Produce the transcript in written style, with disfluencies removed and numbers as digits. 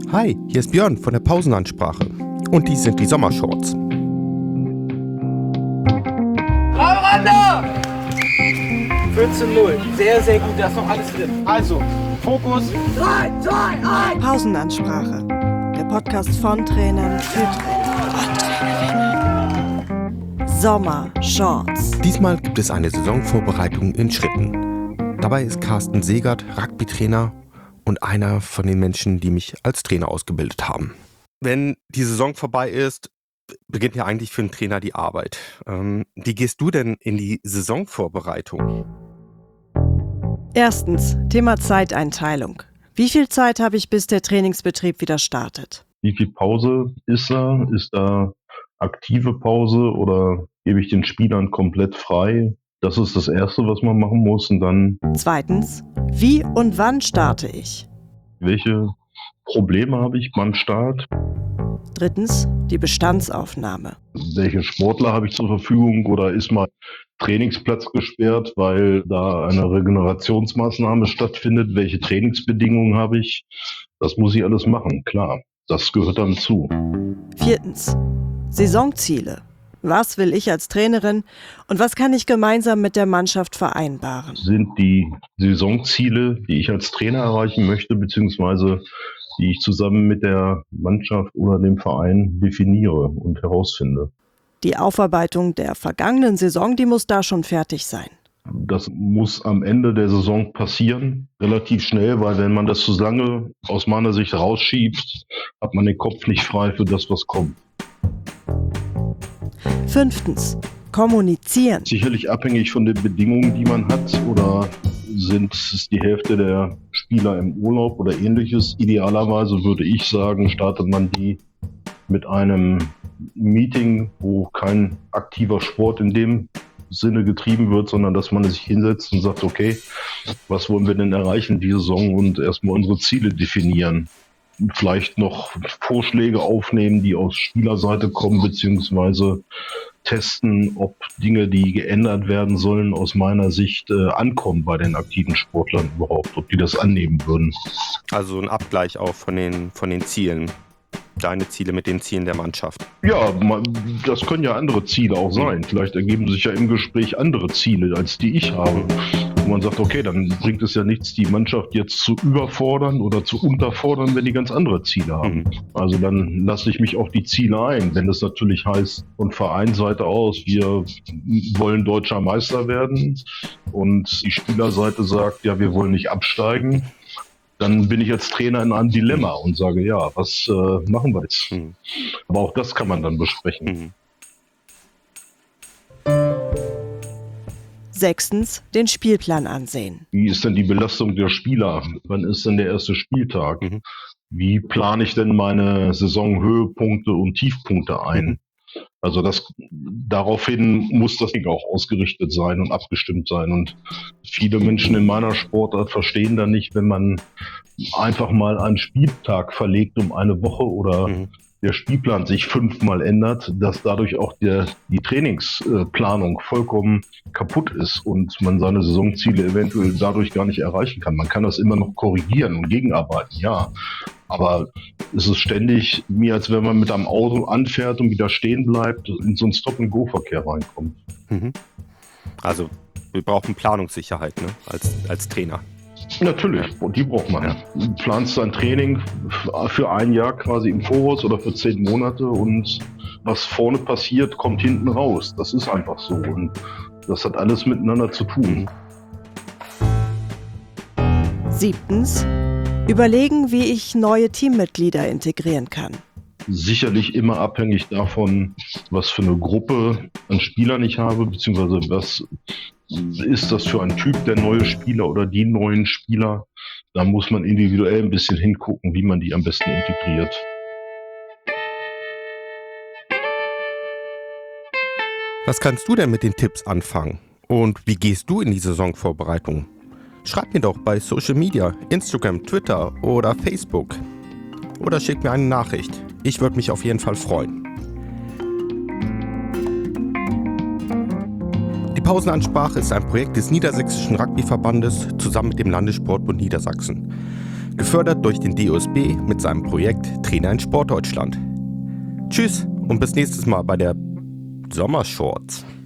Hi, hier ist Björn von der Pausenansprache. Und dies sind die Sommershorts. Randa! 14-0. Sehr, sehr gut. Da ist noch alles drin. Also, Fokus. 3, 2, 1. Pausenansprache. Der Podcast von Trainern für Trainer und Trainerinnen. Sommershorts. Diesmal gibt es eine Saisonvorbereitung in Schritten. Dabei ist Carsten Segert Rugby-Trainer und einer von den Menschen, die mich als Trainer ausgebildet haben. Wenn die Saison vorbei ist, beginnt ja eigentlich für einen Trainer die Arbeit. Wie gehst du denn in die Saisonvorbereitung? Erstens, Thema Zeiteinteilung. Wie viel Zeit habe ich, bis der Trainingsbetrieb wieder startet? Wie viel Pause ist da? Ist da aktive Pause oder gebe ich den Spielern komplett frei? Das ist das Erste, was man machen muss. Und dann, Zweitens, wie und wann starte ich? welche Probleme habe ich beim Start? Drittens, die Bestandsaufnahme. Welche Sportler habe ich zur Verfügung oder ist mein Trainingsplatz gesperrt, weil da eine Regenerationsmaßnahme stattfindet? Welche Trainingsbedingungen habe ich? Das muss ich alles machen, klar. Das gehört dann zu. Viertens, Saisonziele. Was will ich als Trainerin und was kann ich gemeinsam mit der Mannschaft vereinbaren? Sind die Saisonziele, die ich als Trainer erreichen möchte, beziehungsweise die ich zusammen mit der Mannschaft oder dem Verein definiere und herausfinde. Die Aufarbeitung der vergangenen Saison, die muss da schon fertig sein. Das muss am Ende der Saison passieren, relativ schnell, weil wenn man das zu lange aus meiner Sicht rausschiebt, hat man den Kopf nicht frei für das, was kommt. Fünftens, kommunizieren. Sicherlich abhängig von den Bedingungen, die man hat, oder ist die Hälfte der Spieler im Urlaub oder ähnliches. Idealerweise würde ich sagen, startet man die mit einem Meeting, wo kein aktiver Sport in dem Sinne getrieben wird, sondern dass man sich hinsetzt und sagt, okay, was wollen wir denn erreichen die Saison und erstmal unsere Ziele definieren. Vielleicht noch Vorschläge aufnehmen, die aus Spielerseite kommen, beziehungsweise testen, ob Dinge, die geändert werden sollen, aus meiner Sicht ankommen bei den aktiven Sportlern überhaupt, ob die das annehmen würden. Also ein Abgleich auch von den Zielen. Deine Ziele mit den Zielen der Mannschaft. Ja, das können ja andere Ziele auch sein. Vielleicht ergeben sich ja im Gespräch andere Ziele, als die ich habe. Und man sagt, okay, dann bringt es ja nichts, die Mannschaft jetzt zu überfordern oder zu unterfordern, wenn die ganz andere Ziele haben. Also dann lasse ich mich auf die Ziele ein. Wenn das natürlich heißt, von Vereinsseite aus, wir wollen deutscher Meister werden und die Spielerseite sagt, ja, wir wollen nicht absteigen, dann bin ich als Trainer in einem Dilemma und sage, ja, was machen wir jetzt? Aber auch das kann man dann besprechen. Sechstens, den Spielplan ansehen. Wie ist denn die Belastung der Spieler? Wann ist denn der erste Spieltag? Wie plane ich denn meine Saisonhöhepunkte und Tiefpunkte ein? Also daraufhin muss das Ding auch ausgerichtet sein und abgestimmt sein. Und viele Menschen in meiner Sportart verstehen dann nicht, wenn man einfach mal einen Spieltag verlegt um eine Woche oder der Spielplan sich 5-mal ändert, dass dadurch auch die Trainingsplanung vollkommen kaputt ist und man seine Saisonziele eventuell dadurch gar nicht erreichen kann. Man kann das immer noch korrigieren und gegenarbeiten, ja. Aber es ist ständig mir, als wenn man mit einem Auto anfährt und wieder stehen bleibt, in so einen Stop-and-Go-Verkehr reinkommt. Also wir brauchen Planungssicherheit, ne? als Trainer. Natürlich, die braucht man. Ja. Du planst dein Training für ein Jahr quasi im Voraus oder für 10 Monate und was vorne passiert, kommt hinten raus. Das ist einfach so und das hat alles miteinander zu tun. Siebtens, überlegen, wie ich neue Teammitglieder integrieren kann. Sicherlich immer abhängig davon, was für eine Gruppe an Spielern ich habe, beziehungsweise was ist das für ein Typ der neue Spieler oder die neuen Spieler. Da muss man individuell ein bisschen hingucken, wie man die am besten integriert. Was kannst du denn mit den Tipps anfangen? Und wie gehst du in die Saisonvorbereitung? Schreib mir doch bei Social Media, Instagram, Twitter oder Facebook. Oder schick mir eine Nachricht. Ich würde mich auf jeden Fall freuen. Die Pausenansprache ist ein Projekt des Niedersächsischen Rugbyverbandes zusammen mit dem Landessportbund Niedersachsen. gefördert durch den DOSB mit seinem Projekt Trainer in Sportdeutschland. Tschüss und bis nächstes Mal bei der Sommershorts.